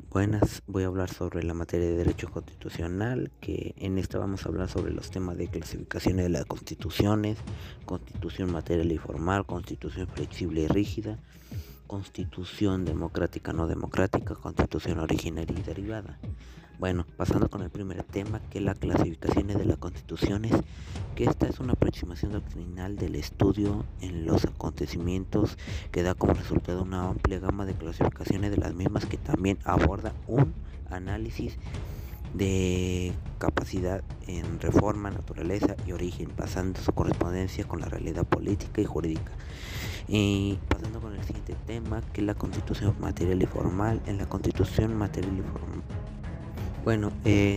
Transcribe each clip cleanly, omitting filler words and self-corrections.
Buenas, voy a hablar sobre la materia de Derecho Constitucional, que en esta vamos a hablar sobre los temas de clasificaciones de las constituciones, constitución material y formal, constitución flexible y rígida, constitución democrática no democrática, constitución originaria y derivada. Bueno, pasando con el primer tema, que es la clasificaciones de las constituciones, que esta es una aproximación doctrinal del estudio en los acontecimientos que da como resultado una amplia gama de clasificaciones de las mismas, que también aborda un análisis de capacidad en reforma, naturaleza y origen, basando su correspondencia con la realidad política y jurídica. Y pasando con el siguiente tema, que es la constitución material y formal. En la constitución material y formal, bueno,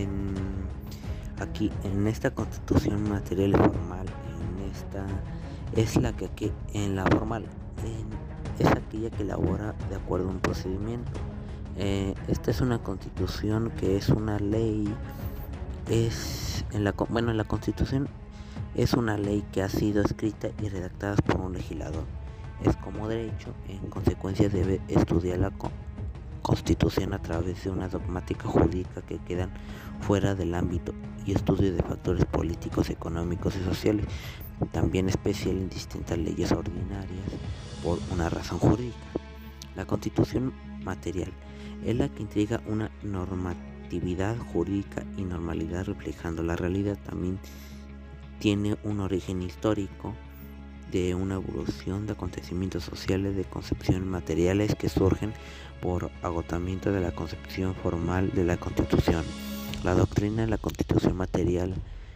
aquí en esta constitución material y formal, en esta es la que aquí en la formal es aquella que elabora de acuerdo a un procedimiento. Esta es una constitución que es una ley, en la constitución es una ley que ha sido escrita y redactada por un legislador. Es como derecho, en consecuencia debe estudiar la constitución a través de una dogmática jurídica que quedan fuera del ámbito y estudio de factores políticos, económicos y sociales, también especial en distintas leyes ordinarias por una razón jurídica. La constitución material es la que entrega una normatividad jurídica y normalidad reflejando la realidad. También tiene un origen histórico de una evolución de acontecimientos sociales, de concepciones materiales que surgen por agotamiento de la concepción formal de la Constitución. La doctrina de la Constitución material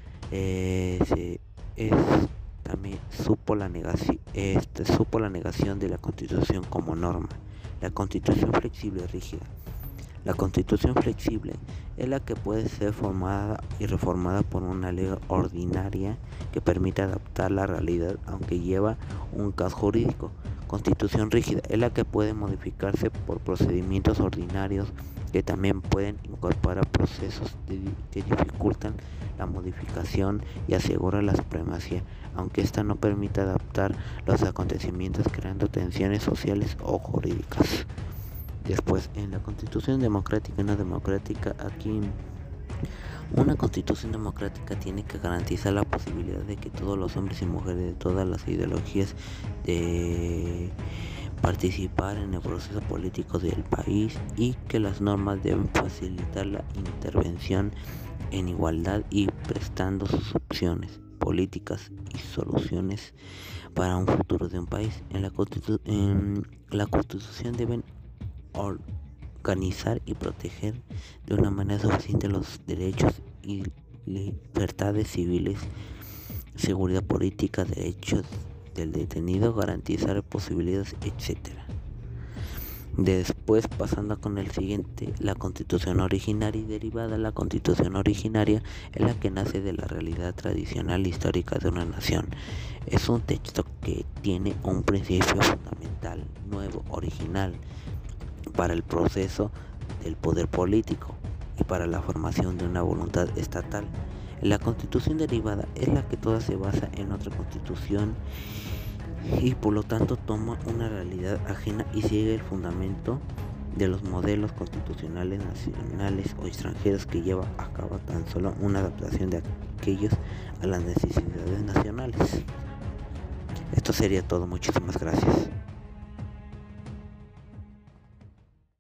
también supo la negación de la Constitución como norma. La Constitución flexible y rígida. La Constitución flexible es la que puede ser formada y reformada por una ley ordinaria que permite adaptar la realidad, aunque lleva un caso jurídico. Constitución rígida es la que puede modificarse por procedimientos ordinarios, que también pueden incorporar procesos que dificultan la modificación y aseguran la supremacía, aunque esta no permite adaptar los acontecimientos, creando tensiones sociales o jurídicas. Después, en la constitución democrática y no democrática, aquí una constitución democrática tiene que garantizar la posibilidad de que todos los hombres y mujeres de todas las ideologías de participar en el proceso político del país, y que las normas deben facilitar la intervención en igualdad y prestando sus opciones políticas y soluciones para un futuro de un país. En la constitución deben organizar y proteger de una manera suficiente los derechos y libertades civiles, seguridad política, derechos del detenido, garantizar posibilidades, etc. Después, pasando con el siguiente, la constitución originaria y derivada. La constitución originaria es la que nace de la realidad tradicional histórica de una nación. Es un texto que tiene un principio fundamental, nuevo, original, para el proceso del poder político y para la formación de una voluntad estatal. La constitución derivada es la que toda se basa en otra constitución y por lo tanto toma una realidad ajena y sigue el fundamento de los modelos constitucionales nacionales o extranjeros, que lleva a cabo tan solo una adaptación de aquellos a las necesidades nacionales. Esto sería todo, muchísimas gracias.